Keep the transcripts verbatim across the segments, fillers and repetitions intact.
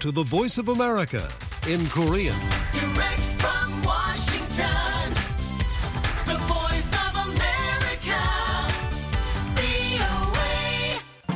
to the Voice of America in Korean. Direct from Washington, the Voice of America, 브이오에이.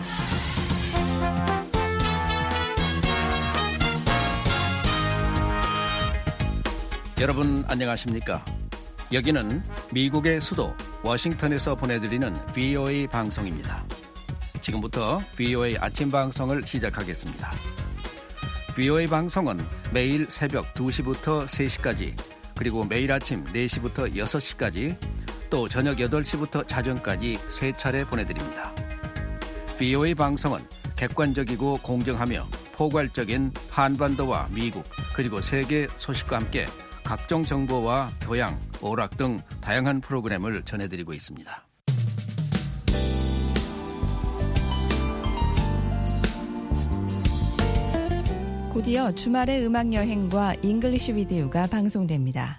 여러분 안녕하십니까? 여기는 미국의 수도 워싱턴에서 보내드리는 브이오에이 방송입니다. 지금부터 브이오에이 아침 방송을 시작하겠습니다. 브이오에이 방송은 매일 새벽 두 시부터 세 시까지, 그리고 매일 아침 네 시부터 여섯 시까지, 또 저녁 여덟 시부터 자정까지 세 차례 보내드립니다. 브이오에이 방송은 객관적이고 공정하며 포괄적인 한반도와 미국 그리고 세계 소식과 함께 각종 정보와 교양, 오락 등 다양한 프로그램을 전해드리고 있습니다. 곧이어 주말의 음악여행과 잉글리시 비디오가 방송됩니다.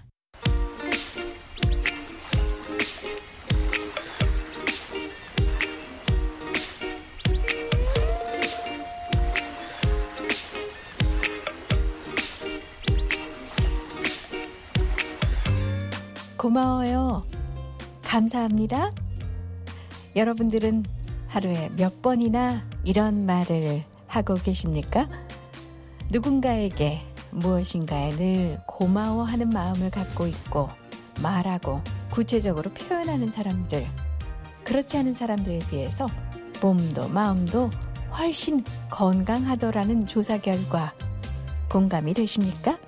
고마워요. 감사합니다. 여러분들은 하루에 몇 번이나 이런 말을 하고 계십니까? 누군가에게 무엇인가에 늘 고마워하는 마음을 갖고 있고 말하고 구체적으로 표현하는 사람들, 그렇지 않은 사람들에 비해서 몸도 마음도 훨씬 건강하더라는 조사 결과 공감이 되십니까?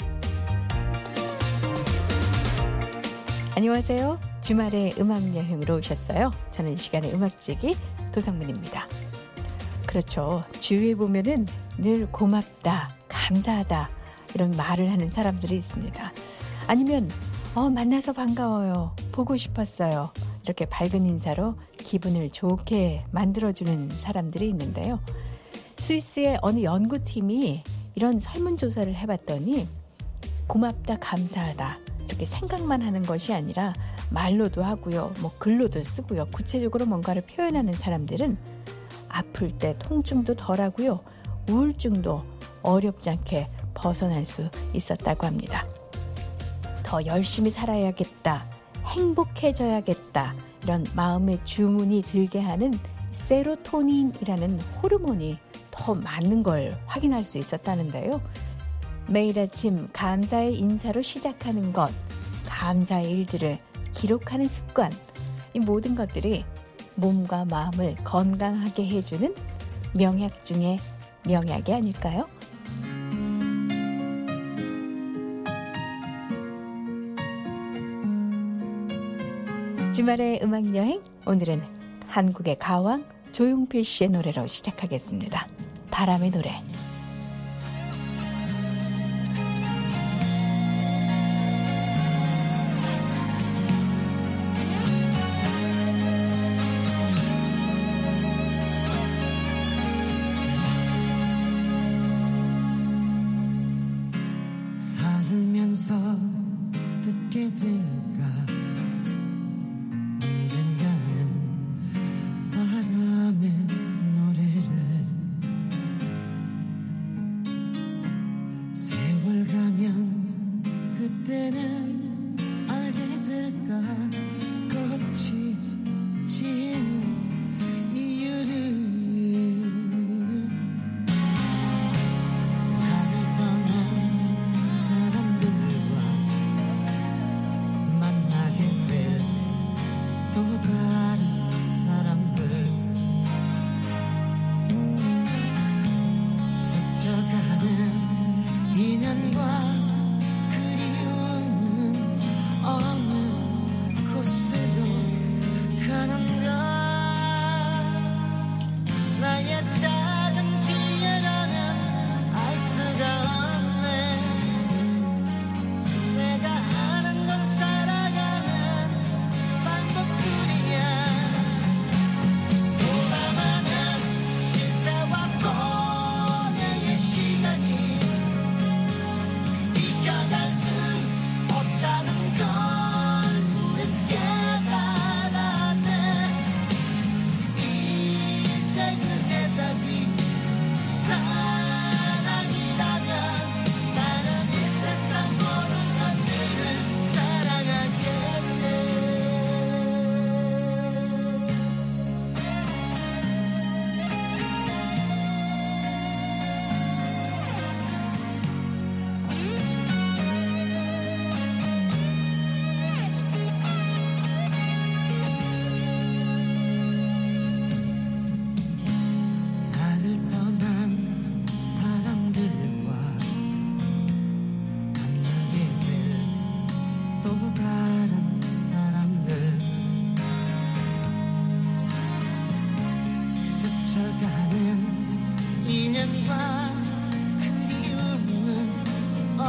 안녕하세요. 주말에 음악여행으로 오셨어요. 저는 이 시간의 음악지기 도성문입니다. 그렇죠. 주위에 보면은 늘 고맙다, 감사하다 이런 말을 하는 사람들이 있습니다. 아니면 어, 만나서 반가워요, 보고 싶었어요, 이렇게 밝은 인사로 기분을 좋게 만들어주는 사람들이 있는데요. 스위스의 어느 연구팀이 이런 설문조사를 해봤더니 고맙다, 감사하다 이렇게 생각만 하는 것이 아니라 말로도 하고요, 뭐 글로도 쓰고요, 구체적으로 뭔가를 표현하는 사람들은 아플 때 통증도 덜하고요, 우울증도 어렵지 않게 벗어날 수 있었다고 합니다. 더 열심히 살아야겠다, 행복해져야겠다 이런 마음의 주문이 들게 하는 세로토닌이라는 호르몬이 더 많은 걸 확인할 수 있었다는데요. 매일 아침 감사의 인사로 시작하는 것, 감사의 일들을 기록하는 습관, 이 모든 것들이 몸과 마음을 건강하게 해주는 명약 중에 명약이 아닐까요? 주말의 음악여행, 오늘은 한국의 가왕 조용필 씨의 노래로 시작하겠습니다. 바람의 노래. 살면서 듣게 될까 언젠가는 바람의 노래를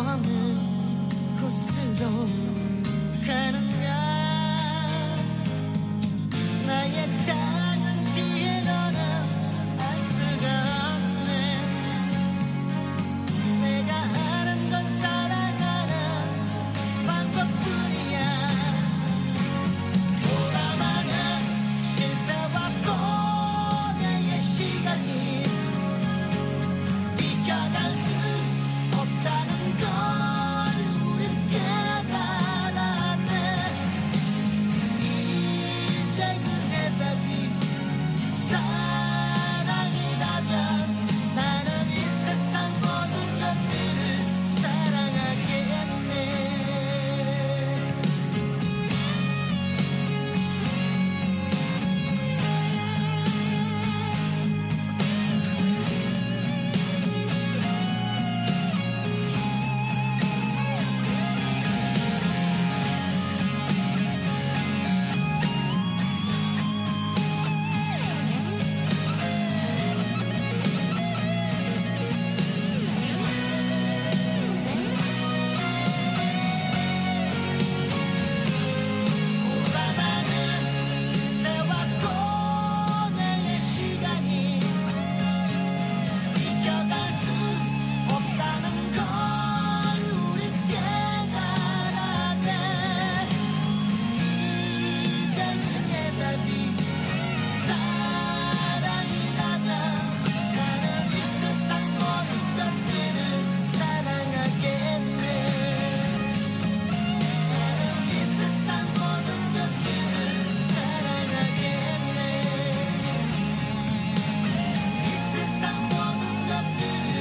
어느 곳으로 가는가 나의 작은 지혜 너는 알 수가 없네 내가 아는 건 살아가는 방법뿐이야 돌아가는 실패와 고뇌의 시간이 비켜갈 수 없다는 걸 우린 깨달았네 이제 그 해답이 사랑이라면 나는 이 세상 모든 것들을 사랑하겠네 돌아가는 실패와 고뇌의 시간이 비켜갈 수 없다는 걸 우린 깨달았네 이제는 해답이 사랑이라면 나는 이 세상 모든 것들을 사랑하겠네 나는 이 세상 모든 것들을 사랑하겠네 이 세상 모든 것들을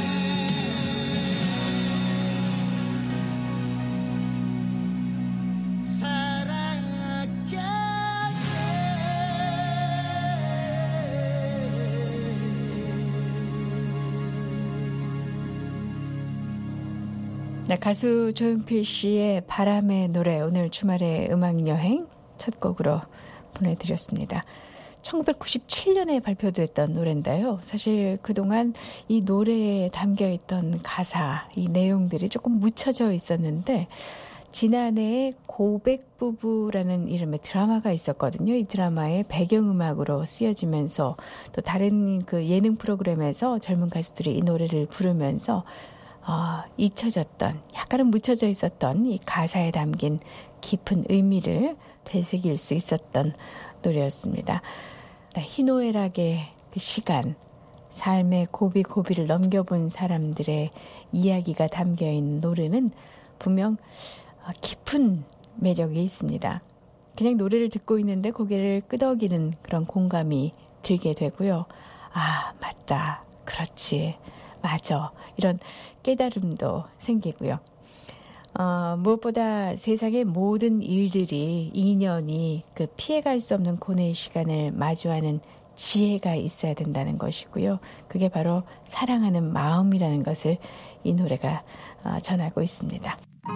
사랑하겠네 네, 가수 조용필 씨의 바람의 노래 오늘 주말의 음악여행 첫 곡으로 보내드렸습니다. 천구백구십칠 년에 발표됐던 노래인데요. 사실 그동안 이 노래에 담겨있던 가사, 이 내용들이 조금 묻혀져 있었는데 지난해에 고백부부라는 이름의 드라마가 있었거든요. 이 드라마의 배경음악으로 쓰여지면서 또 다른 그 예능 프로그램에서 젊은 가수들이 이 노래를 부르면서 어, 잊혀졌던, 약간은 묻혀져 있었던 이 가사에 담긴 깊은 의미를 되새길 수 있었던 노래였습니다. 희노애락의 그 시간, 삶의 고비고비를 넘겨본 사람들의 이야기가 담겨있는 노래는 분명 깊은 매력이 있습니다. 그냥 노래를 듣고 있는데 고개를 끄덕이는 그런 공감이 들게 되고요. 아, 맞다. 그렇지. 맞아. 이런 깨달음도 생기고요. 어, 무엇보다 세상의 모든 일들이, 인연이 그 피해갈 수 없는 고뇌의 시간을 마주하는 지혜가 있어야 된다는 것이고요. 그게 바로 사랑하는 마음이라는 것을 이 노래가 어, 전하고 있습니다.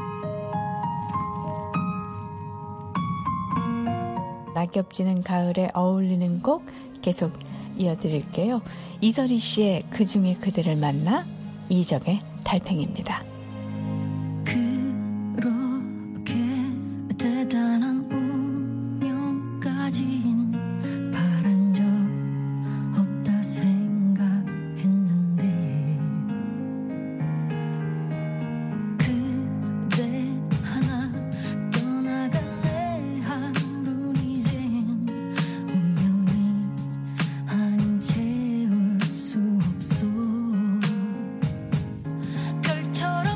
낙엽지는 가을에 어울리는 곡 계속 이어드릴게요. 이설희 씨의 그중에 그대를 만나, 이적의 달팽이입니다. 그렇게 대단한 운명까진 바란 적 없다 생각했는데 그대 하나 떠나간 내 하루는 이젠 운명이 아닌 채울 수 없어 별처럼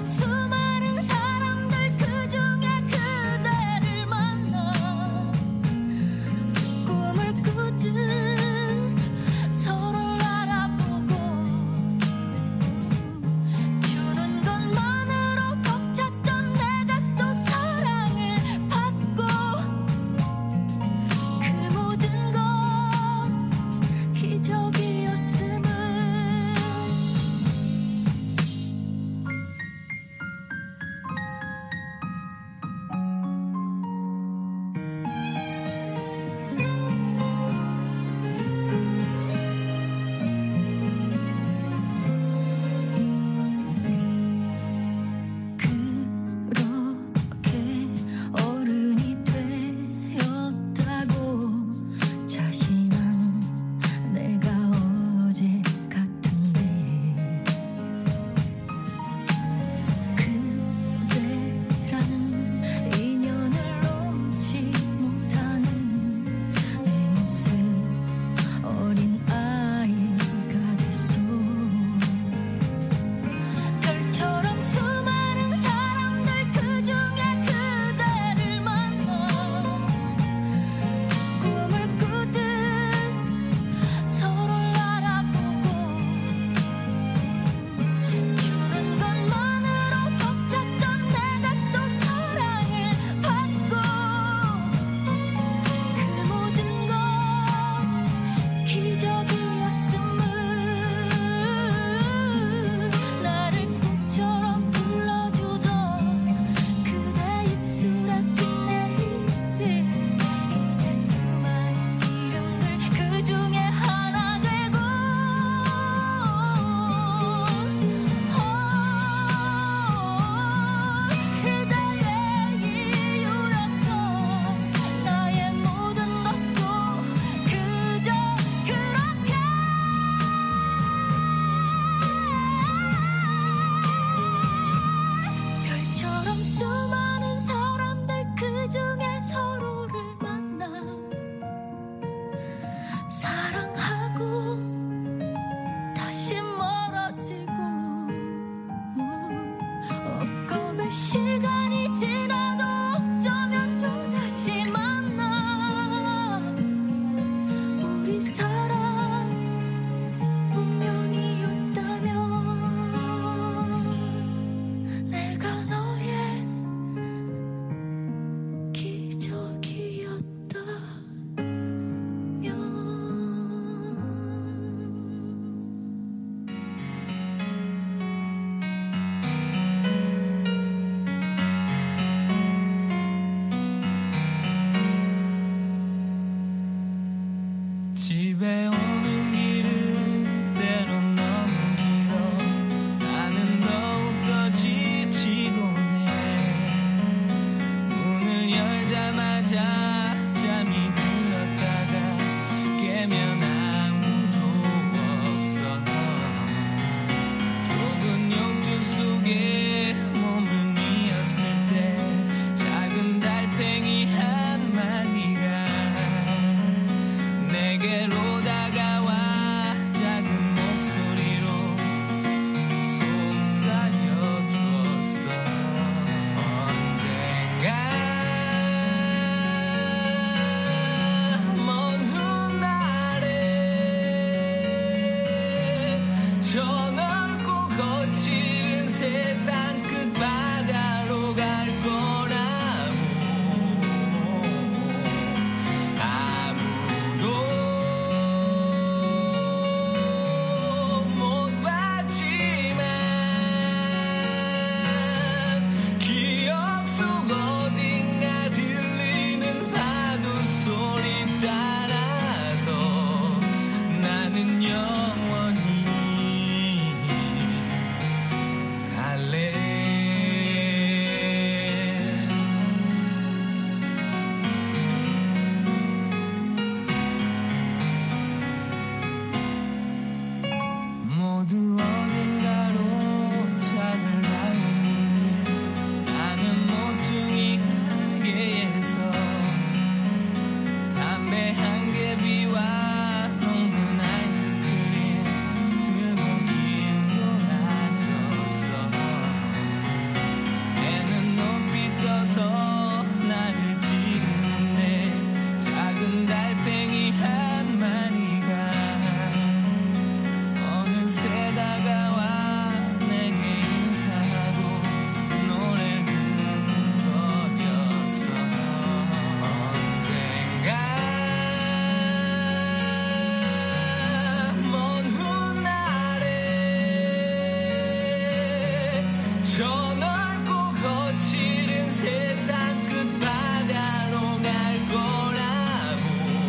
저 넓고 거칠은 세상 끝바다로 갈 거라고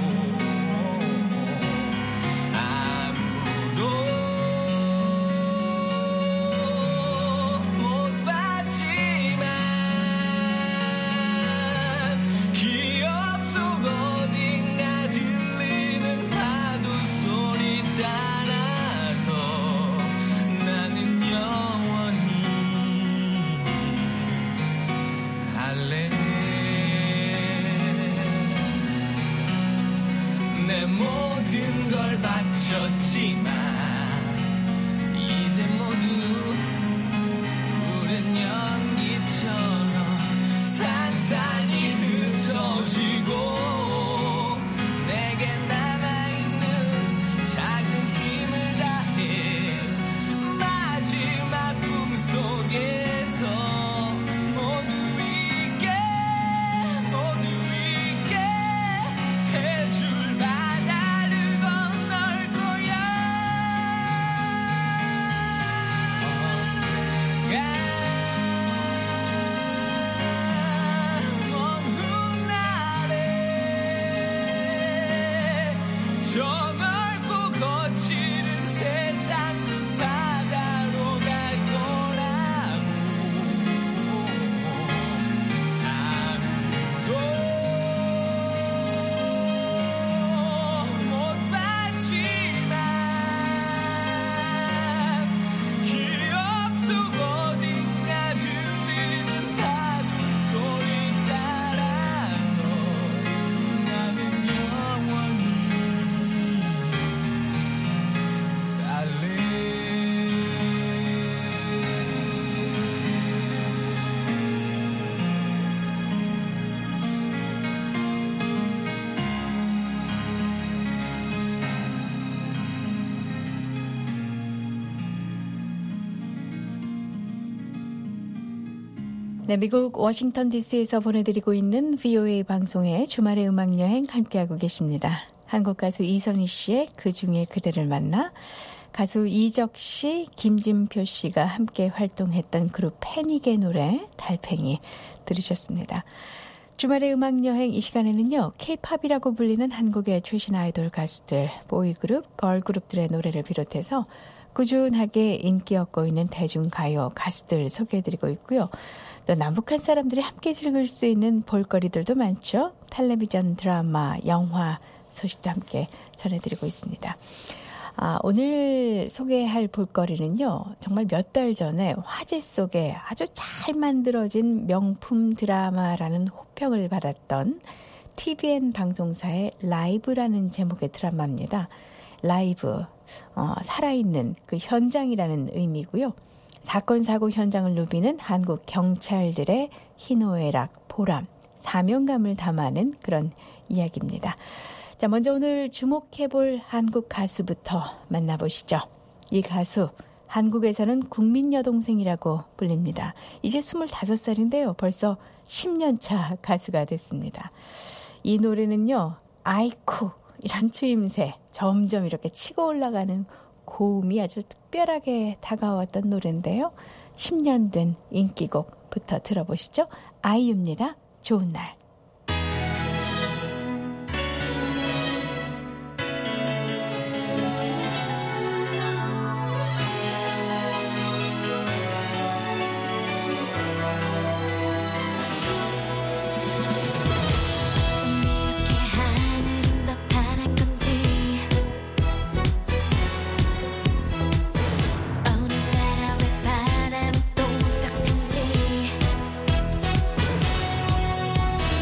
아무도 못 봤지만 기억 속 어딘가 들리는 파도 소리 따라서 나는 영원히 갈래. 내 모든 걸 바쳤지만 이제 모두 푸른 연기처럼 산산이 흩어지고 내게 남아있는 작은 힘을 다해 마지막 꿈속에서 모두 있게 모두 있게 해줄 바다를 건널 거야. 언젠가 먼 훗날에 저 넓고 거칠은 세상 끝바다로 갈 거라고 아무도 못 봤지만 기억 속 어딘가 들리는 파도 소리 따라서 나는 영원히 갈래. 네, 미국 워싱턴 디씨에서 보내드리고 있는 브이오에이 방송의 주말의 음악여행 함께하고 계십니다. 한국 가수 이선희 씨의 그중에 그대를 만나, 가수 이적 씨, 김진표 씨가 함께 활동했던 그룹 패닉의 노래 달팽이 들으셨습니다. 주말의 음악여행 이 시간에는요, K-팝이라고 불리는 한국의 최신 아이돌 가수들, 보이그룹, 걸그룹들의 노래를 비롯해서 꾸준하게 인기 얻고 있는 대중가요 가수들 소개해드리고 있고요. 또 남북한 사람들이 함께 즐길 수 있는 볼거리들도 많죠. 텔레비전, 드라마, 영화 소식도 함께 전해드리고 있습니다. 아, 오늘 소개할 볼거리는요, 정말 몇 달 전에 화제 속에 아주 잘 만들어진 명품 드라마라는 호평을 받았던 티비엔 방송사의 라이브라는 제목의 드라마입니다. 라이브, 어, 살아있는 그 현장이라는 의미고요. 사건 사고 현장을 누비는 한국 경찰들의 희노애락, 보람, 사명감을 담아낸 그런 이야기입니다. 자, 먼저 오늘 주목해볼 한국 가수부터 만나보시죠. 이 가수, 한국에서는 국민 여동생이라고 불립니다. 이제 스물다섯 살인데요. 벌써 십 년 차 가수가 됐습니다. 이 노래는요, 아이쿠 이란 추임새, 점점 이렇게 치고 올라가는 고음이 아주 특별하게 다가왔던 노래인데요. 십 년 된 인기곡부터 들어보시죠. 아이유입니다. 좋은 날. 오늘따라 왜 바람 또 완벽한지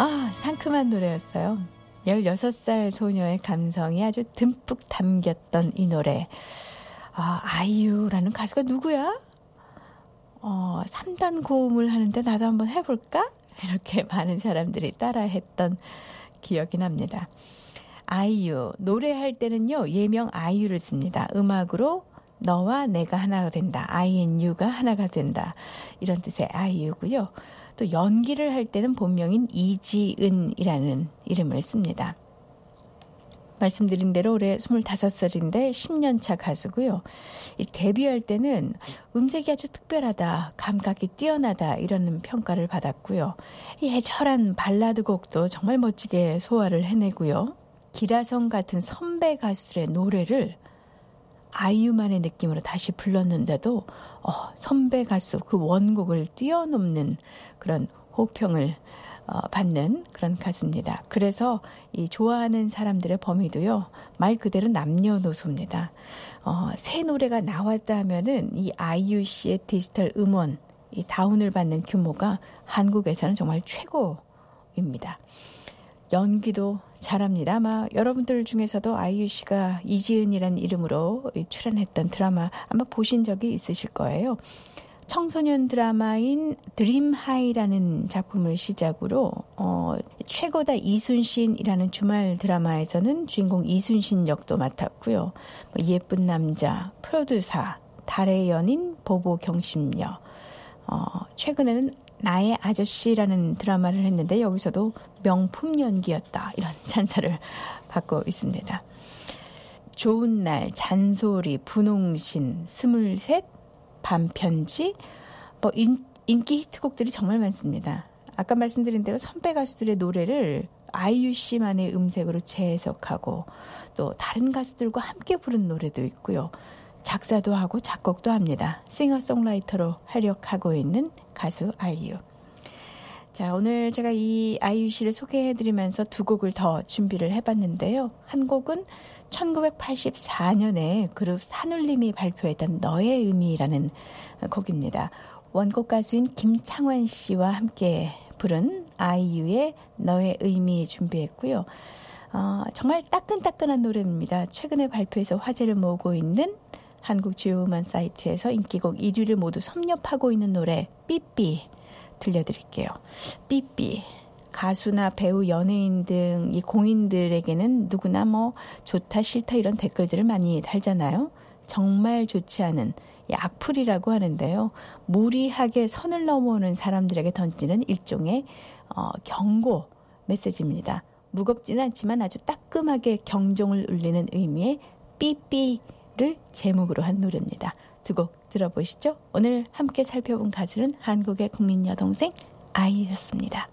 아, 상큼한 노래였어요. 열여섯 살 소녀의 감성이 아주 듬뿍 담겼던 이 노래. 아, 아이유라는 가수가 누구야? 어, 삼 단 고음을 하는데 나도 한번 해볼까? 이렇게 많은 사람들이 따라했던 기억이 납니다. 아이유, 노래할 때는요, 예명 아이유를 씁니다. 음악으로 너와 내가 하나가 된다. I and U가 하나가 된다. 이런 뜻의 아이유고요. 또 연기를 할 때는 본명인 이지은이라는 이름을 씁니다. 말씀드린 대로 올해 스물다섯 살인데 십 년 차 가수고요. 이 데뷔할 때는 음색이 아주 특별하다, 감각이 뛰어나다 이런 평가를 받았고요. 이 애절한 발라드 곡도 정말 멋지게 소화를 해내고요. 기라성 같은 선배 가수들의 노래를 아이유만의 느낌으로 다시 불렀는데도 어, 선배 가수 그 원곡을 뛰어넘는 그런 호평을 어, 받는 그런 가수입니다. 그래서 이 좋아하는 사람들의 범위도요, 말 그대로 남녀노소입니다. 어, 새 노래가 나왔다 하면은 이 아이유 씨의 디지털 음원, 이 다운을 받는 규모가 한국에서는 정말 최고입니다. 연기도 잘합니다. 아마 여러분들 중에서도 아이유 씨가 이지은이라는 이름으로 출연했던 드라마 아마 보신 적이 있으실 거예요. 청소년 드라마인 드림하이라는 작품을 시작으로 어, 최고다 이순신이라는 주말 드라마에서는 주인공 이순신 역도 맡았고요. 뭐 예쁜 남자, 프로듀사, 달의 연인, 보보 경심녀. 어, 최근에는 나의 아저씨라는 드라마를 했는데 여기서도 명품 연기였다, 이런 찬사를 받고 있습니다. 좋은 날, 잔소리, 분홍신, 스물셋, 반편지, 뭐 인, 인기 히트곡들이 정말 많습니다. 아까 말씀드린 대로 선배 가수들의 노래를 아이유 씨만의 음색으로 재해석하고 또 다른 가수들과 함께 부른 노래도 있고요. 작사도 하고 작곡도 합니다. 싱어송라이터로 활약하고 있는 가수 아이유. 자, 오늘 제가 이 아이유 씨를 소개해드리면서 두 곡을 더 준비를 해봤는데요. 한 곡은 천구백팔십사 년에 그룹 산울림이 발표했던 너의 의미라는 곡입니다. 원곡 가수인 김창완 씨와 함께 부른 아이유의 너의 의미 준비했고요. 어, 정말 따끈따끈한 노래입니다. 최근에 발표해서 화제를 모으고 있는 한국 주요 음원 사이트에서 인기곡 일 위를 모두 섭렵하고 있는 노래 삐삐 들려드릴게요. 삐삐. 가수나 배우, 연예인 등 이 공인들에게는 누구나 뭐 좋다 싫다 이런 댓글들을 많이 달잖아요. 정말 좋지 않은 이 악플이라고 하는데요. 무리하게 선을 넘어오는 사람들에게 던지는 일종의 어, 경고 메시지입니다. 무겁지는 않지만 아주 따끔하게 경종을 울리는 의미의 삐삐를 제목으로 한 노래입니다. 두 곡 들어보시죠. 오늘 함께 살펴본 가수는 한국의 국민 여동생 아이유였습니다.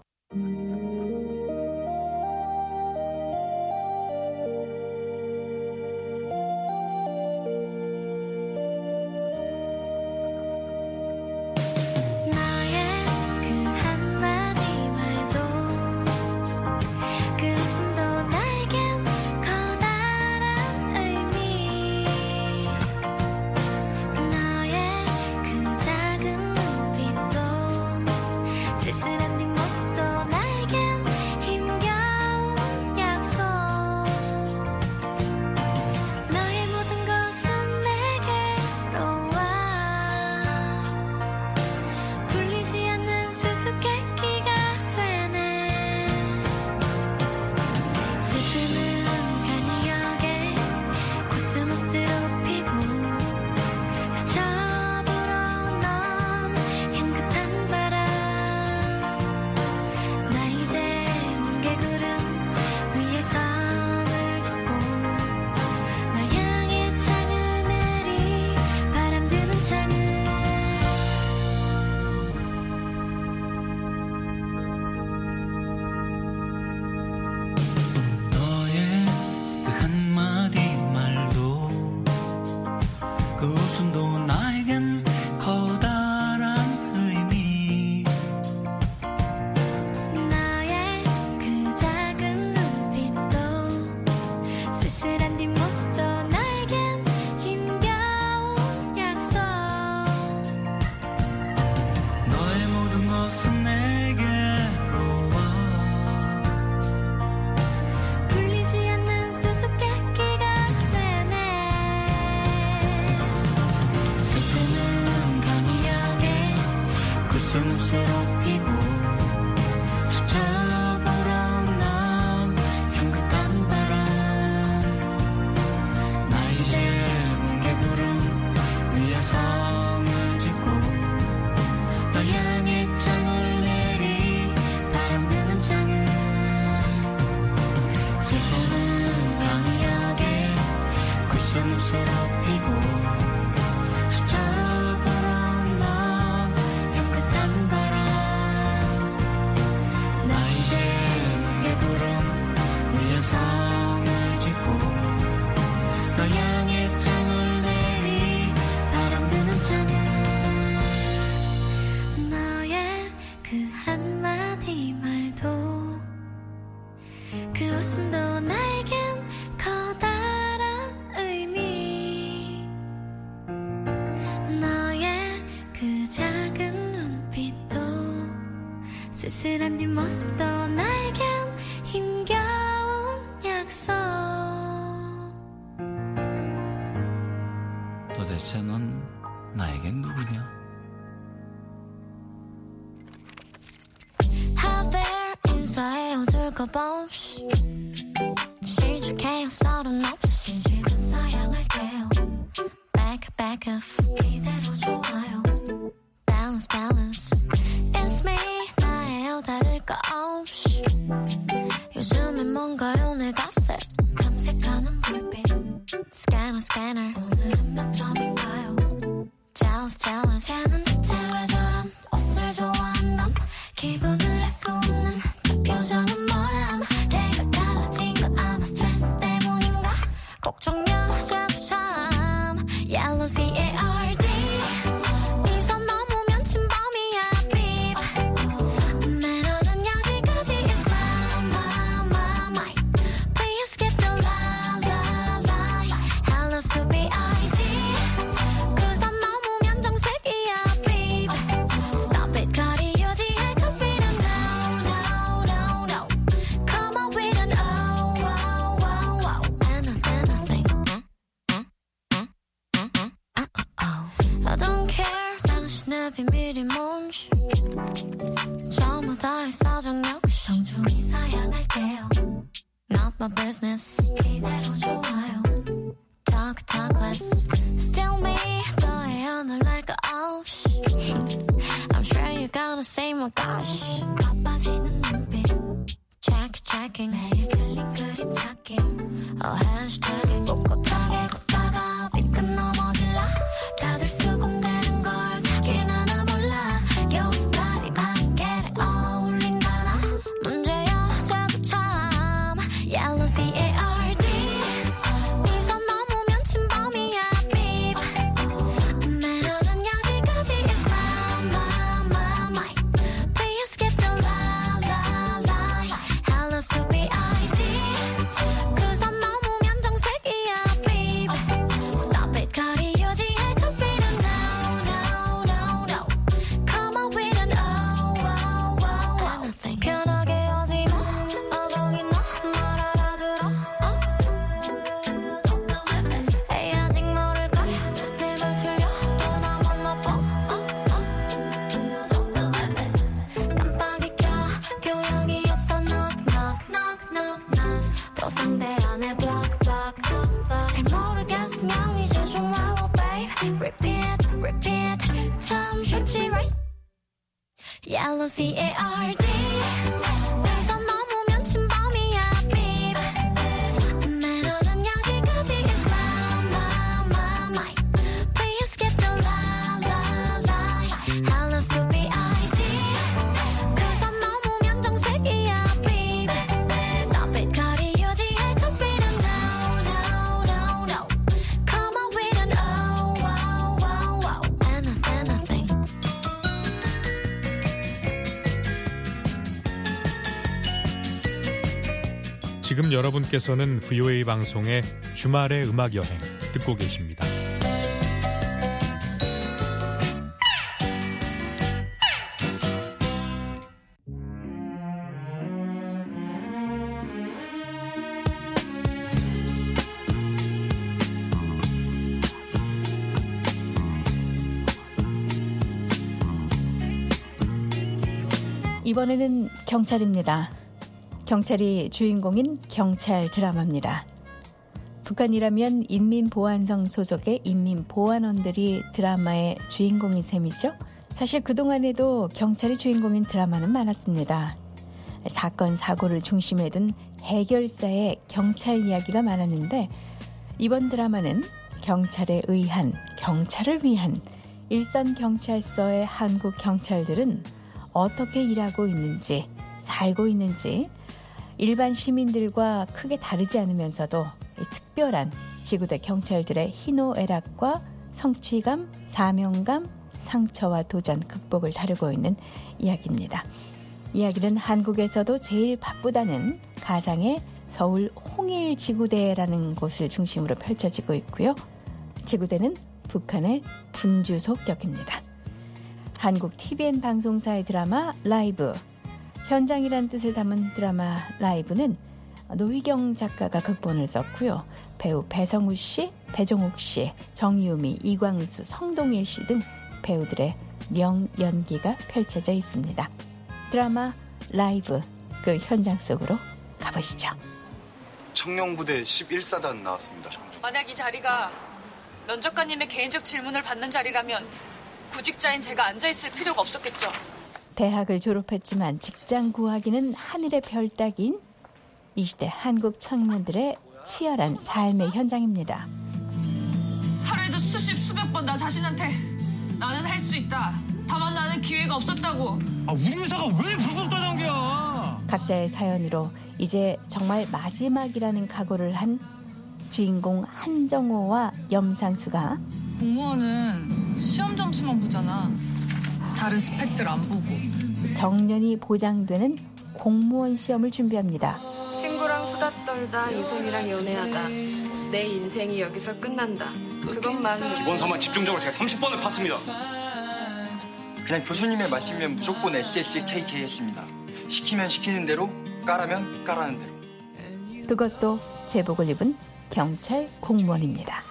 쓸쓸한 뒷모습도 나에겐 힘겨운 약속 너의 모든 것은 내게로 와 풀리지 않는 수수께끼가 되네 슬픔은 편히 여게 코스모스로 피고 수첩으로 넌 향긋한 바람 나 이제 뭉게구름 위에 성을 짓고 널 향해 창을 내리 바람 드는 창을 너의 그 한마디 말도 그 웃음도 나에겐 커다란 의미 너의 그 작은 눈빛도 쓸쓸한 뒷모습도 나에겐 힘겨운 약속 너의 모든 것은 내게로 와 쓸쓸한 뒷모습도 나에겐 힘겨운 약속. 도대체 넌 나에겐 누구냐? How there 인사해 어둘까봐 시작해요 서른 없이 주변 사양할게요 Back back up 이대로 좋아요 Balance balance It's me 나예요 다를 거 없이 요즘엔 뭔가요 내 갓색 탐색하는 불빛 Scanner scanner 오늘은 몇 점인가요 Jealous jealous 쟤는 대체 왜 저런 옷을 좋아한담 기분을 알 수 없는 그 표정은 뭐람 내가 달라진 거 아마 스트레스 때문인가 걱정 여자도 참 Yellow C A R D 이 선 넘으면 침범이야 beep 매너는 여기까지 is my my my my Please skip the la la la Hello stupid I D 그 선 넘으면 정색이야 beep Stop it 거리 유지해 cause we don't know no no no Come on we don't oh oh oh oh anything anything I don't care 당신의 비밀이 뭔지 저마다의 사정 역시 정중히 사양할게요 Not my business 이대로 좋아요 Talk talk less Still me 너의 오늘 날 거 없이 I'm sure you're gonna say my gosh 바빠지는 눈빛 Check checking 매일 틀린 그림 찾기 Oh hashtagging 꿋꿋하게 걷다가 삐끗 넘어질라 다들 수군대는 걸 자기는 하나 몰라 Yo somebody 반개를 어울린다나 문제 여자도 참 Yellow C A R D 이 선 넘으면 침범이야 beep 매너는 여기까지 is my my my my Please skip the la la la Hello stupid I D 그 선 넘으면 정색이야 beep Stop it 거리 유지해 cause we don't know no no no Come on we don't oh oh oh oh anything 편하게 하지 마 어거기 너 말 알아들어 어? 에이 아직 모를걸 내 말 틀려 또 나만 나빠 깜빡이 켜 교양이 없어 knock knock knock knock knock 또 상대 안 해 block block block block 잘 모르겠으면 이제 좀 와워 babe repeat repeat 참 쉽지 right Yellow C A R D 이 선 넘으면 침범이야 beep 매너는 여기까지 is my my my my Please skip the la la la Hello stupid I D 그 선 넘으면 정색이야 beep Stop it 거리 유지해 cause we don't know no no no Come on we don't oh oh oh oh anything anything 지금 여러분께서는 브이오에이 방송의 주말의 음악 여행 듣고 계십니다. 이번에는 경찰입니다. 경찰이 주인공인 경찰 드라마입니다. 북한이라면 인민보안성 소속의 인민보안원들이 드라마의 주인공인 셈이죠. 사실 그동안에도 경찰이 주인공인 드라마는 많았습니다. 사건, 사고를 중심에 둔 해결사의 경찰 이야기가 많았는데 이번 드라마는 경찰에 의한, 경찰을 위한 일선경찰서의 한국 경찰들은 어떻게 일하고 있는지, 살고 있는지 일반 시민들과 크게 다르지 않으면서도 특별한 지구대 경찰들의 희노애락과 성취감, 사명감, 상처와 도전, 극복을 다루고 있는 이야기입니다. 이야기는 한국에서도 제일 바쁘다는 가상의 서울 홍일지구대라는 곳을 중심으로 펼쳐지고 있고요. 지구대는 북한의 분주소 격입니다. 한국 티비엔 방송사의 드라마 라이브, 현장이란 뜻을 담은 드라마 라이브는 노희경 작가가 극본을 썼고요. 배우 배성우 씨, 배종욱 씨, 정유미, 이광수, 성동일 씨 등 배우들의 명연기가 펼쳐져 있습니다. 드라마 라이브, 그 현장 속으로 가보시죠. 청룡부대 십일 사단 나왔습니다. 만약 이 자리가 면접관님의 개인적 질문을 받는 자리라면 구직자인 제가 앉아있을 필요가 없었겠죠. 대학을 졸업했지만 직장 구하기는 하늘의 별 따기인 이 시대 한국 청년들의 치열한 삶의 현장입니다. 하루에도 수십 수백 번 나 자신한테 나는 할 수 있다. 다만 나는 기회가 없었다고. 아, 우리 회사가 왜 불법다는 거야? 각자의 사연으로 이제 정말 마지막이라는 각오를 한 주인공 한정호와 염상수가 공무원은 시험 점수만 보잖아. 다른 스펙들 안 보고. 정년이 보장되는 공무원 시험을 준비합니다. 친구랑 수다 떨다 이성이랑 연애하다. 내 인생이 여기서 끝난다. 그것만. 기본서만 집중적으로 제가 삼십 번을 팠습니다. 그냥 교수님의 말씀이면 무조건 에스에스케이케이 했습니다. 시키면 시키는 대로, 까라면 까라는 대로. 그것도 제복을 입은 경찰 공무원입니다.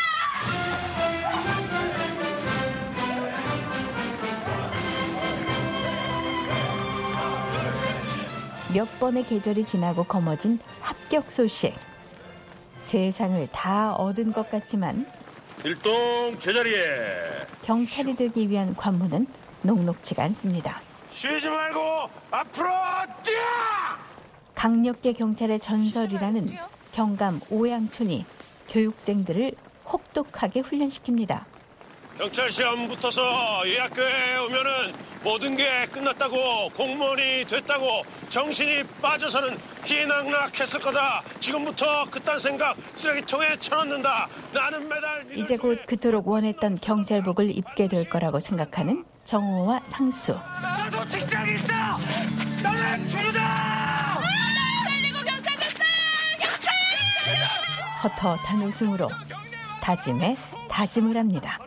몇 번의 계절이 지나고 거머쥔 합격 소식. 세상을 다 얻은 것 같지만 일동 제자리에. 경찰이 되기 위한 관문은 녹록지가 않습니다. 쉬지 말고 앞으로 뛰어! 강력계 경찰의 전설이라는 경감 오양촌이 교육생들을 혹독하게 훈련시킵니다. 경찰 시험 붙어서 이 학교에 오면은 모든 게 끝났다고, 공무원이 됐다고 정신이 빠져서는 희낙낙했을 거다. 지금부터 그딴 생각 쓰레기통에 쳐넣는다. 나는 매달 이제 곧 그토록 원했던 경찰복을 입게 될 거라고 생각하는 정호와 상수. 나도 직장이 있다. 나는 주주다. 달리고 경찰 됐다. 경찰. 헛헛한 웃음으로 다짐에 다짐을 합니다.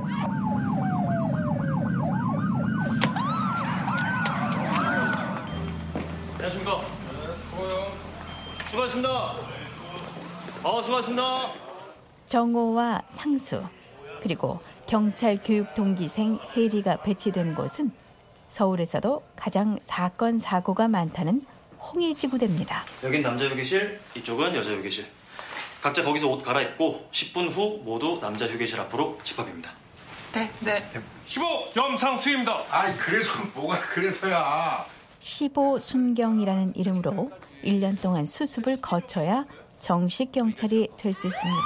안녕하십니까. 수고하셨습니다. 아, 수고하셨습니다. 정호와 상수 그리고 경찰 교육 동기생 혜리가 배치된 곳은 서울에서도 가장 사건 사고가 많다는 홍일지구대입니다. 여긴 남자 휴게실, 이쪽은 여자 휴게실. 각자 거기서 옷 갈아입고 십 분 후 모두 남자 휴게실 앞으로 집합입니다. 네, 네. 십오 염상수입니다. 아이, 그래서 뭐가 그래서야. 십오 순경이라는 이름으로 일 년 동안 수습을 거쳐야 정식 경찰이 될 수 있습니다.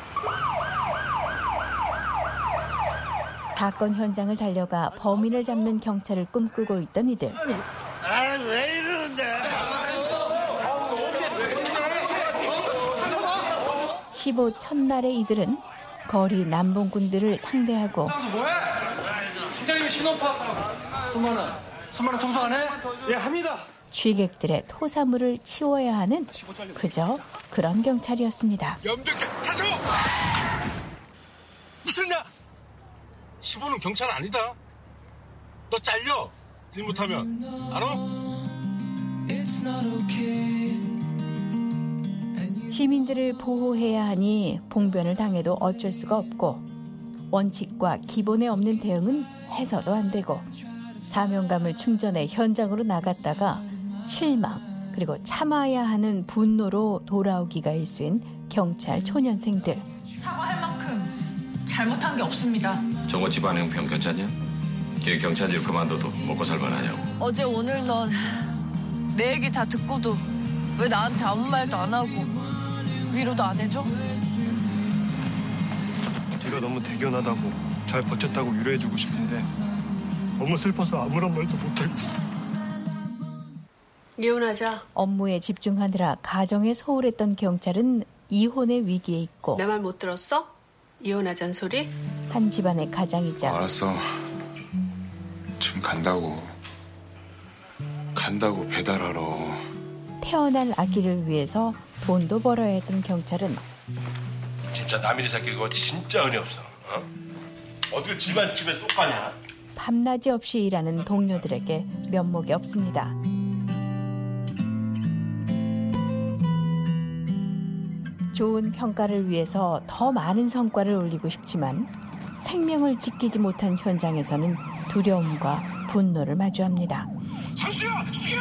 사건 현장을 달려가 범인을 잡는 경찰을 꿈꾸고 있던 이들. 아, 왜 이러는데? 십오 첫날의 이들은 거리 남봉꾼들을 상대하고 상수 뭐해? 팀장님이 신원 파악하라고. 손만원, 손만원 청소 안 해? 예, 합니다. 취객들의 토사물을 치워야 하는 그저 그런 경찰이었습니다. 염병장 차서! 무슨 야? 십오는 경찰 아니다. 너 잘려. 일 못하면. 알아? 시민들을 보호해야 하니 봉변을 당해도 어쩔 수가 없고 원칙과 기본에 없는 대응은 해서도 안 되고 사명감을 충전해 현장으로 나갔다가 실망 그리고 참아야 하는 분노로 돌아오기가 일쑤인 경찰 초년생들. 사과할 만큼 잘못한 게 없습니다. 정호 집안 형평 괜찮냐? 걔 경찰일 그만둬도 먹고 살만하냐고. 어제 오늘 넌 내 얘기 다 듣고도 왜 나한테 아무 말도 안 하고 위로도 안 해줘? 제가 너무 대견하다고 잘 버텼다고 위로해주고 싶은데 너무 슬퍼서 아무런 말도 못하겠어. 이혼하자. 업무에 집중하느라 가정에 소홀했던 경찰은 이혼의 위기에 있고 내 말 못 들었어? 이혼하자는 소리? 한 집안의 가장이자 알았어. 지금 간다고. 간다고 배달하러. 태어날 아기를 위해서 돈도 벌어야 했던 경찰은 진짜 남일이 새끼 그거 진짜 은혜 없어. 어? 어떻게 집안 집에서 똑같냐? 밤낮이 없이 일하는 동료들에게 면목이 없습니다. 좋은 평가를 위해서 더 많은 성과를 올리고 싶지만 생명을 지키지 못한 현장에서는 두려움과 분노를 마주합니다. 장수야! 죽여!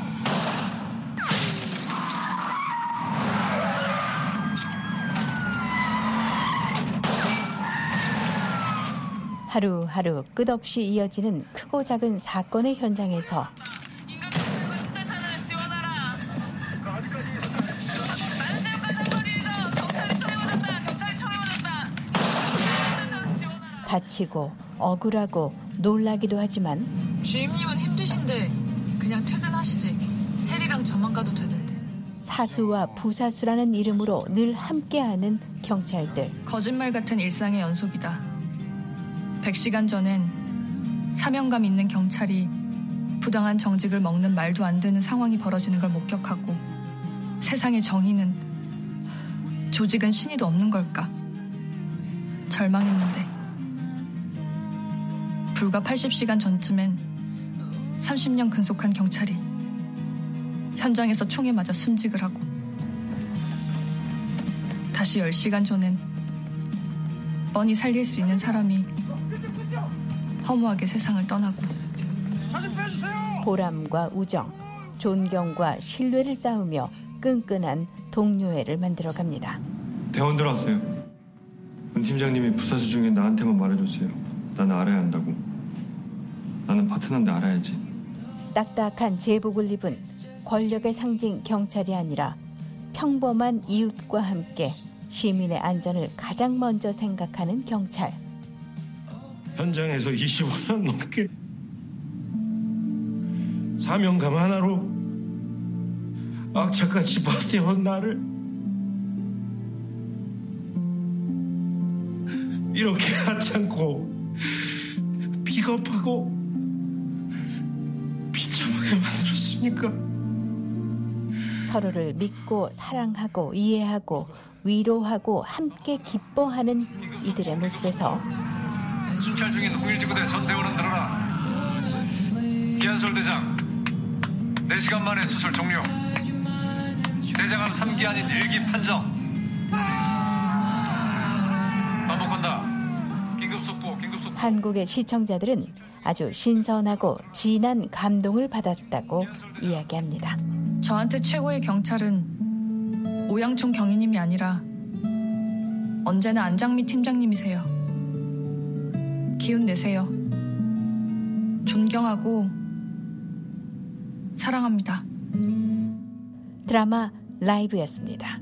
하루하루 끝없이 이어지는 크고 작은 사건의 현장에서 다치고 억울하고 놀라기도 하지만 주임님은 힘드신데 그냥 퇴근하시지. 혜리랑 저만 가도 되는데. 사수와 부사수라는 이름으로 늘 함께하는 경찰들. 거짓말 같은 일상의 연속이다. 백 시간 전엔 사명감 있는 경찰이 부당한 정직을 먹는 말도 안 되는 상황이 벌어지는 걸 목격하고 세상의 정의는 조직은 신의도 없는 걸까? 절망했는데 불과 팔십 시간 전쯤엔 삼십 년 근속한 경찰이 현장에서 총에 맞아 순직을 하고 다시 열 시간 전엔 뻔히 살릴 수 있는 사람이 허무하게 세상을 떠나고 보람과 우정, 존경과 신뢰를 쌓으며 끈끈한 동료애를 만들어갑니다. 대원들 왔어요. 은 팀장님이 부사수 중에 나한테만 말해줬어요. 나는 알아야 한다고. 나는 파트너인데 알아야지. 딱딱한 제복을 입은 권력의 상징 경찰이 아니라 평범한 이웃과 함께 시민의 안전을 가장 먼저 생각하는 경찰. 현장에서 이십오 년 넘게 사명감 하나로 악착같이 버텨온 나를 이렇게 하찮고 비겁하고 비참하게 만들었습니까? 서로를 믿고 사랑하고 이해하고 위로하고 함께 기뻐하는 이들의 모습에서 순찰 중인 홍일지부대 전대원은 들어라. 기한솔 대장, 네 시간 만에 수술 종료. 대장암 삼 기 아닌 일 기 판정. 반복한다. 긴급 속보, 긴급 속보. 한국의 시청자들은 아주 신선하고 진한 감동을 받았다고 이야기합니다. 저한테 최고의 경찰은 오양춘 경위님이 아니라 언제나 안장미 팀장님이세요. 기운 내세요. 존경하고 사랑합니다. 드라마 라이브였습니다.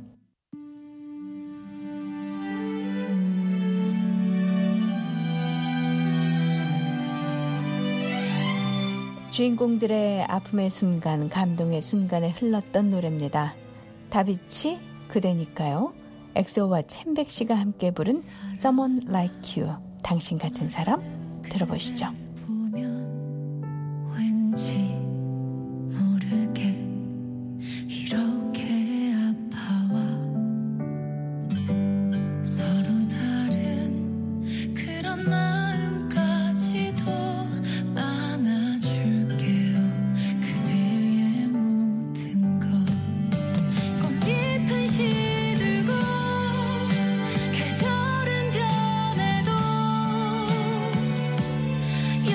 주인공들의 아픔의 순간, 감동의 순간에 흘렀던 노래입니다. 다비치 그대니까요. 엑소와 챔백 씨가 함께 부른 Someone Like You, 당신 같은 사람 들어보시죠. 왠지 모르게 이렇게 아파와 서로 다른 그런 마음까지도 안아줄게요. 그대의 모든 것 꽃잎은 시들고 계절은 변해도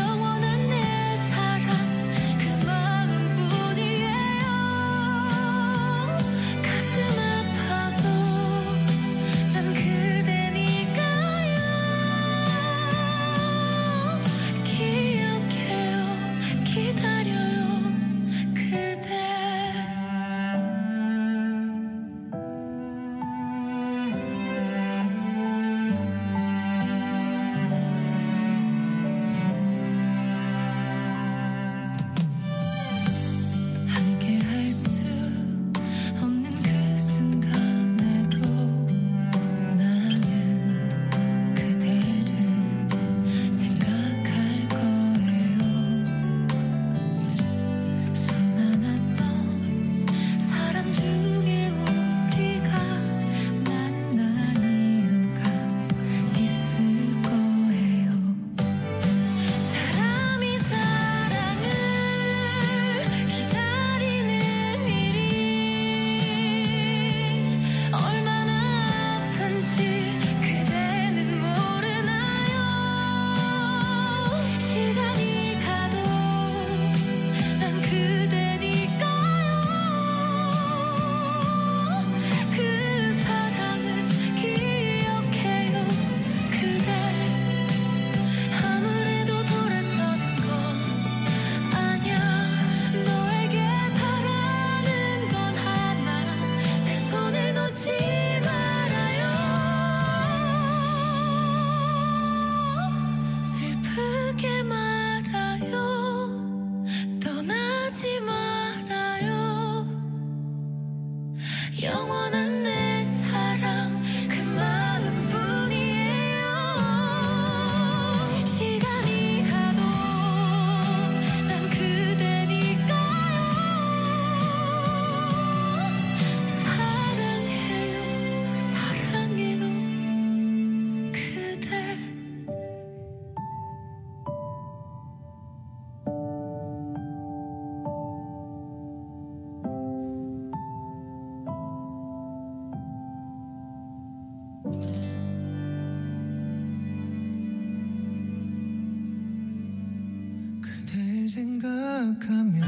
생각하면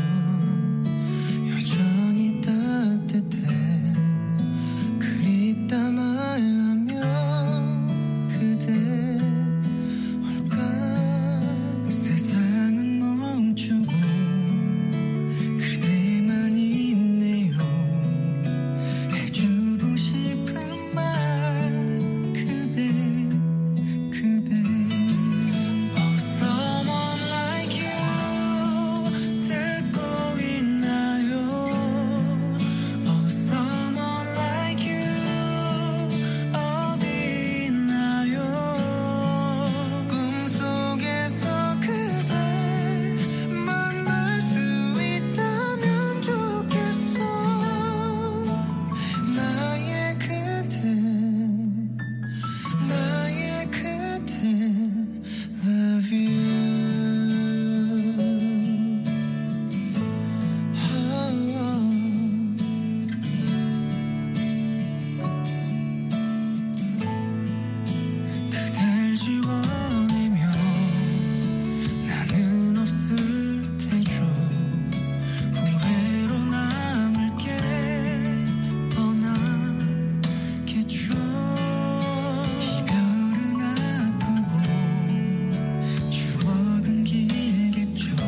여전히 따뜻해. 그립다 말라면 그대 올까. 세상은 멈추고 그대만 있네요. 해주고 싶은 말 그대 그대. Oh someone like you 듣고 있나요. Oh someone like you 어디 있나요. 꿈속에서 그댈 만날 수 있다면 좋겠어. 나의 그대 나의 그대 Love you. 그댈 지워내면 나는 없을 테죠. 후회로 남을 게 뻔하겠죠. 이별은 아프고 추억은 길겠죠.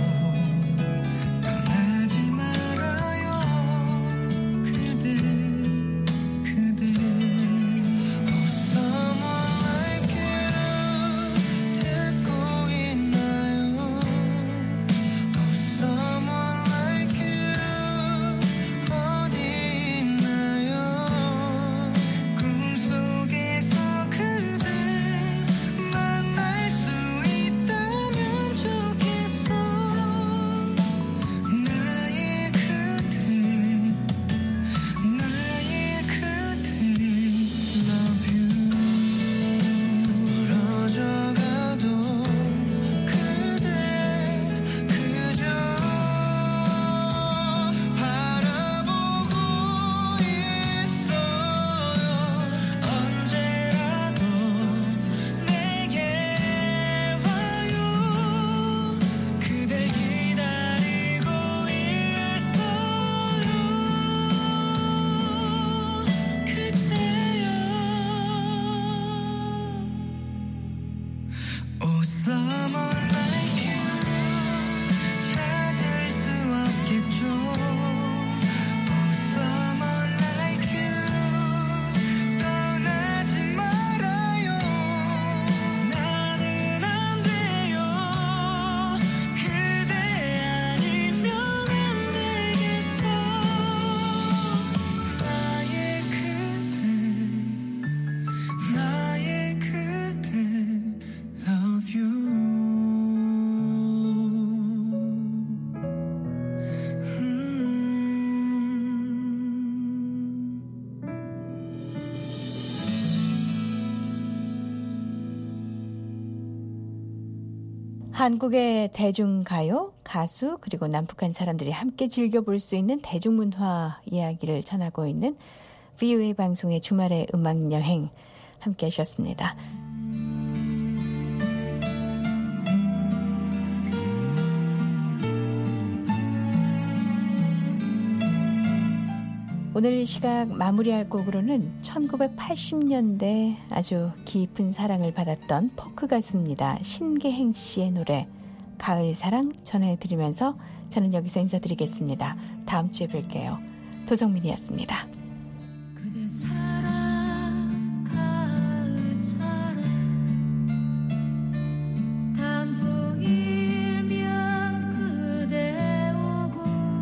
떠나지 말아요 그대 그대. Oh someone like you 듣고 있나요. Oh someone like you 어디 있나요. 꿈속에서 그댈 만날 수 있다면 좋겠어. 나의 그대 나의 그대 Love you. 멀어져가도 그대 그저 바라보고 있어요. 언제라도 내게 와요. 그댈 기다리고 있어요. 그대여. Oh someone like you 찾을 수 없겠죠. Oh someone like you 떠나지 말아요. 나는 안 돼요. 그대 아니면 안 되겠어. 나의 그대 나의 그대 Love you. 한국의 대중가요, 가수 그리고 남북한 사람들이 함께 즐겨볼 수 있는 대중문화 이야기를 전하고 있는 브이오에이 방송의 주말의 음악여행 함께 하셨습니다. 오늘 시각 마무리할 곡으로는 천구백팔십 년대 아주 깊은 사랑을 받았던 포크 가수입니다. 신계행 씨의 노래 가을 사랑 전해드리면서 저는 여기서 인사드리겠습니다. 다음 주에 뵐게요. 도성민이었습니다. 그대 사랑 가을 사랑 담보일면 그대 오고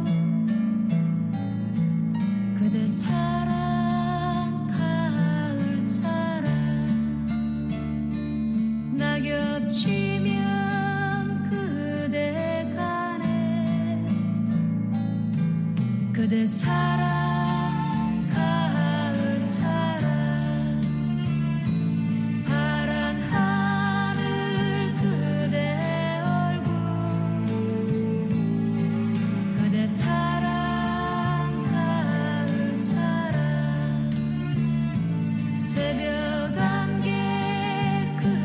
그대 사랑 가을 사랑 낙엽 지면 그대 가네 그대 사랑 가을 사랑 파란 하늘 그대 얼굴 그대 사랑 가을 사랑 새벽 안개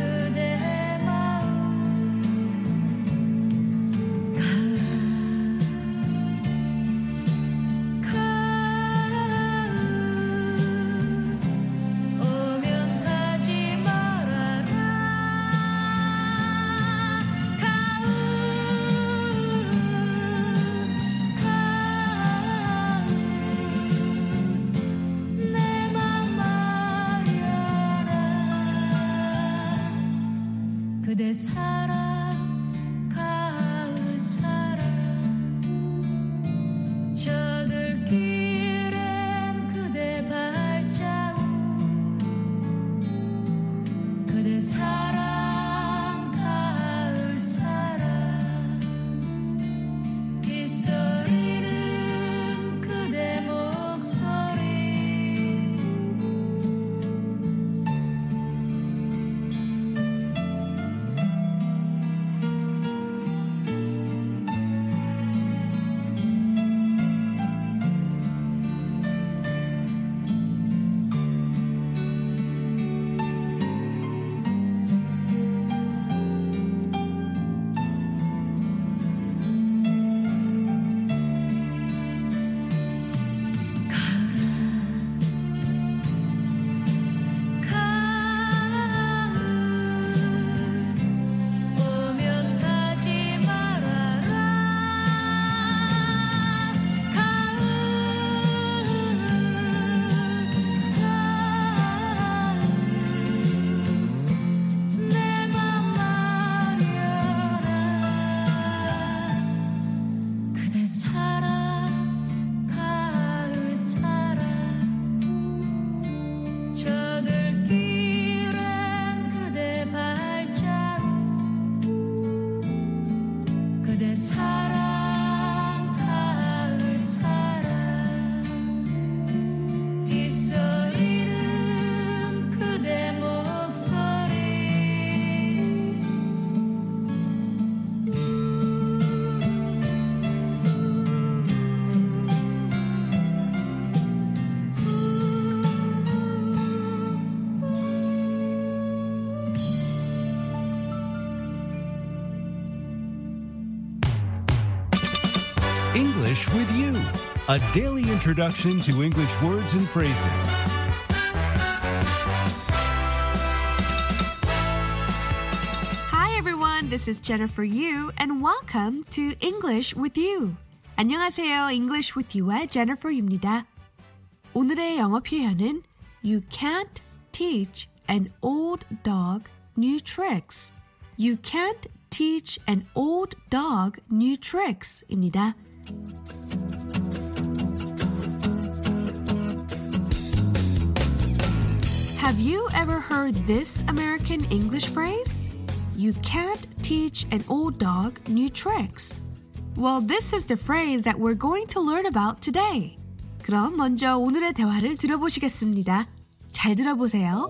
그대 마음 가을 그대 사랑 가을 사랑 저들길엔 그대 발자국 그대 사랑 가을 사랑 빗소리는 그대 목소리 오면 가지 말아라 내 맘 말려라 그대 사랑 가을 사랑 저들길엔 그대 발자국 그대 사랑 가을 사랑 빗소리는 그대 목소리 English with You, a daily introduction to English words and phrases. Hi everyone, this is Jennifer Yu and welcome to English with You. 안녕하세요, English with You의 Jennifer입니다. 오늘의 영어 표현은 You can't teach an old dog new tricks. You can't teach an old dog new tricks입니다. Have you ever heard this American English phrase? You can't teach an old dog new tricks. Well, this is the phrase that we're going to learn about today. 그럼 먼저 오늘의 대화를 들어보시겠습니다. 잘 들어보세요.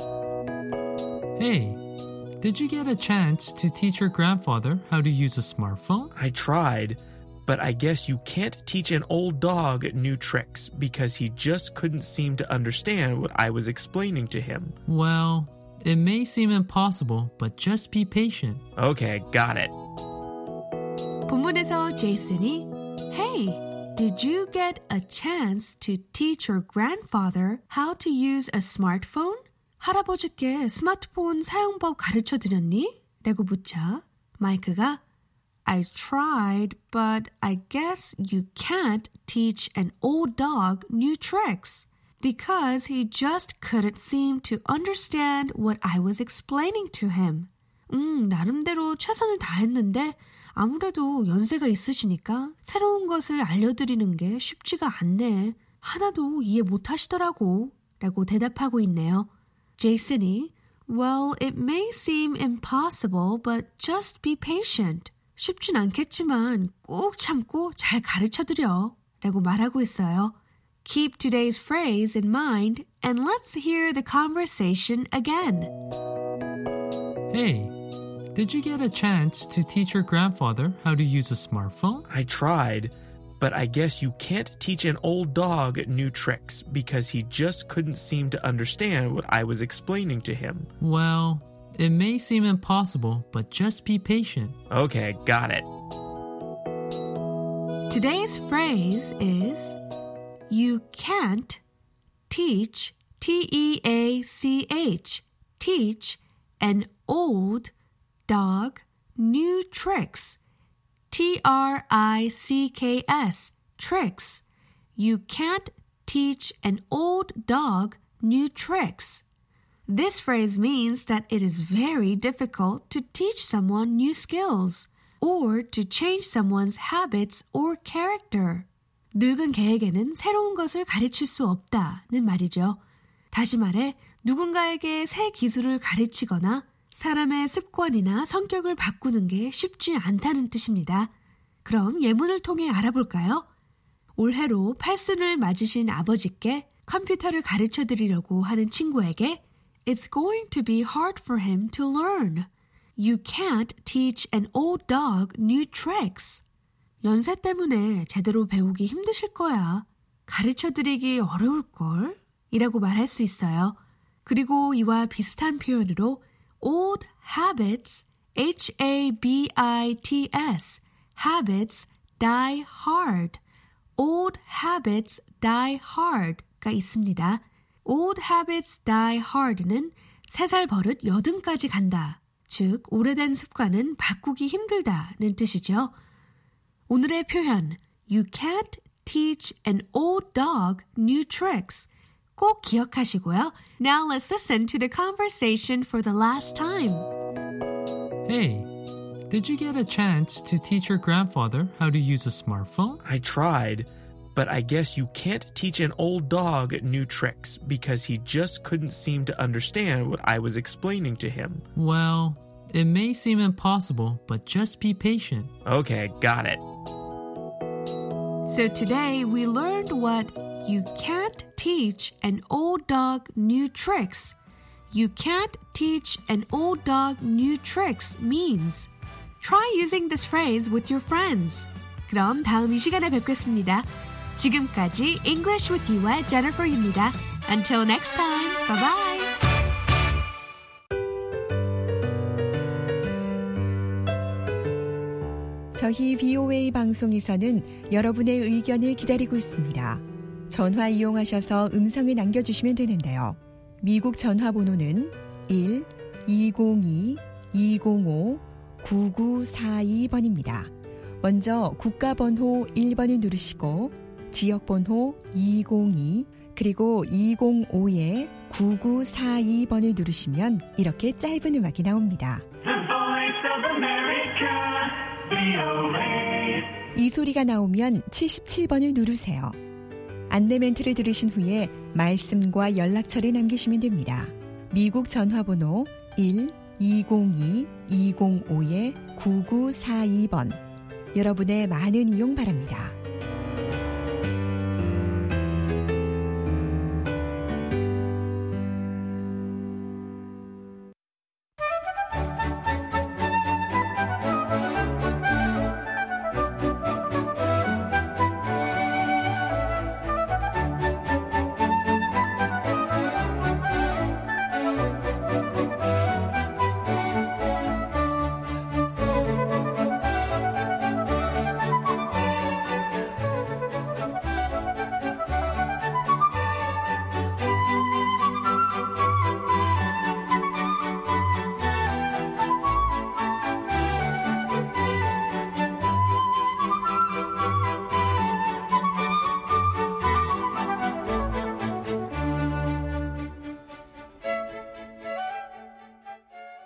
Hey, did you get a chance to teach your grandfather how to use a smartphone? I tried, but I guess you can't teach an old dog new tricks because he just couldn't seem to understand what I was explaining to him. Well, it may seem impossible, but just be patient. Okay, got it. 본문에서 제이슨이 Hey, did you get a chance to teach your grandfather how to use a smartphone? 할아버지께 스마트폰 사용법 가르쳐 드렸니? 라고 묻자 마이크가 I tried, but I guess you can't teach an old dog new tricks because he just couldn't seem to understand what I was explaining to him. 음, 나름대로 최선을 다했는데 아무래도 연세가 있으시니까 새로운 것을 알려드리는 게 쉽지가 않네. 하나도 이해 못하시더라고. 라고 대답하고 있네요. 제이슨이 Well, it may seem impossible, but just be patient. 쉽진 않겠지만 꾹 참고 잘 가르쳐드려. 라고 말하고 있어요. Keep today's phrase in mind and let's hear the conversation again. Hey, did you get a chance to teach your grandfather how to use a smartphone? I tried, but I guess you can't teach an old dog new tricks because he just couldn't seem to understand what I was explaining to him. Well, it may seem impossible, but just be patient. Okay, got it. Today's phrase is You can't teach, T E A C H, teach an old dog new tricks, T R I C K S, tricks. You can't teach an old dog new tricks. This phrase means that it is very difficult to teach someone new skills or to change someone's habits or character. 늙은 개에게는 새로운 것을 가르칠 수 없다는 말이죠. 다시 말해 누군가에게 새 기술을 가르치거나 사람의 습관이나 성격을 바꾸는 게 쉽지 않다는 뜻입니다. 그럼 예문을 통해 알아볼까요? 올해로 팔순을 맞으신 아버지께 컴퓨터를 가르쳐 드리려고 하는 친구에게 It's going to be hard for him to learn. You can't teach an old dog new tricks. 연세 때문에 제대로 배우기 힘드실 거야. 가르쳐 드리기 어려울걸? 이라고 말할 수 있어요. 그리고 이와 비슷한 표현으로 old habits, H A B I T S, habits die hard. old habits die hard가 있습니다. old habits die hard는 세 살 버릇 여든까지 간다. 즉, 오래된 습관은 바꾸기 힘들다는 뜻이죠. 오늘의 표현, You can't teach an old dog new tricks. 꼭 기억하시고요. Now let's listen to the conversation for the last time. Hey, did you get a chance to teach your grandfather how to use a smartphone? I tried, but I guess you can't teach an old dog new tricks because he just couldn't seem to understand what I was explaining to him. Well, it may seem impossible, but just be patient. Okay, got it. So today we learned what you can't teach an old dog new tricks. You can't teach an old dog new tricks means try using this phrase with your friends. 그럼 다음 이 시간에 뵙겠습니다. 지금까지 English with You와 Jennifer입니다. Until next time, bye bye. 저희 비오에이 방송에서는 여러분의 의견을 기다리고 있습니다. 전화 이용하셔서 음성을 남겨주시면 되는데요. 미국 전화번호는 일 이공이 이공오 구구사이 번입니다. 먼저 국가번호 일 번을 누르시고 지역번호 이공이 그리고 이공오에 구구사이 번을 누르시면 이렇게 짧은 음악이 나옵니다. 이 소리가 나오면 칠십칠 번을 누르세요. 안내 멘트를 들으신 후에 말씀과 연락처를 남기시면 됩니다. 미국 전화번호 일 이공이 이공오에 구구사이 번. 여러분의 많은 이용 바랍니다.